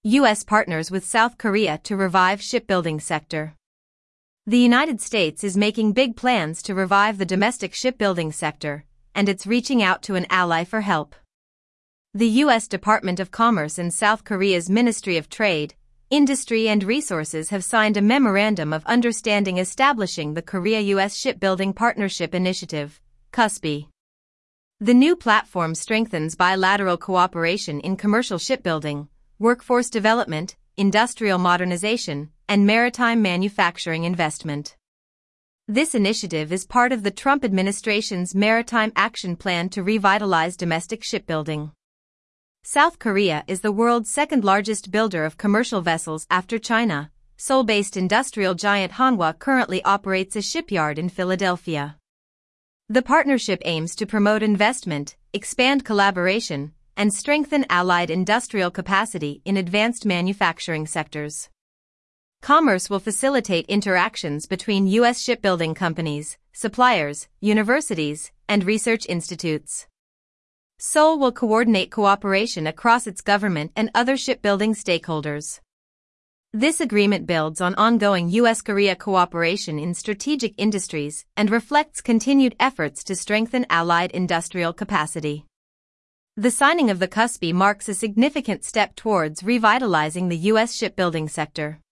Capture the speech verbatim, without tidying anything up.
U S partners with South Korea to revive shipbuilding sector. The United States is making big plans to revive the domestic shipbuilding sector, and it's reaching out to an ally for help. The U S Department of Commerce and South Korea's Ministry of Trade, Industry and Resources have signed a memorandum of understanding establishing the Korea-U S Shipbuilding Partnership Initiative, C U S P. The new platform strengthens bilateral cooperation in commercial shipbuilding, workforce development, industrial modernization, and maritime manufacturing investment. This initiative is part of the Trump administration's Maritime Action Plan to revitalize domestic shipbuilding. South Korea is the world's second-largest builder of commercial vessels after China. Seoul-based industrial giant Hanwha currently operates a shipyard in Philadelphia. The partnership aims to promote investment, expand collaboration, and strengthen allied industrial capacity in advanced manufacturing sectors. Commerce will facilitate interactions between U S shipbuilding companies, suppliers, universities, and research institutes. Seoul will coordinate cooperation across its government and other shipbuilding stakeholders. This agreement builds on ongoing U S-Korea cooperation in strategic industries and reflects continued efforts to strengthen allied industrial capacity. The signing of the C U S P marks a significant step towards revitalizing the U S shipbuilding sector.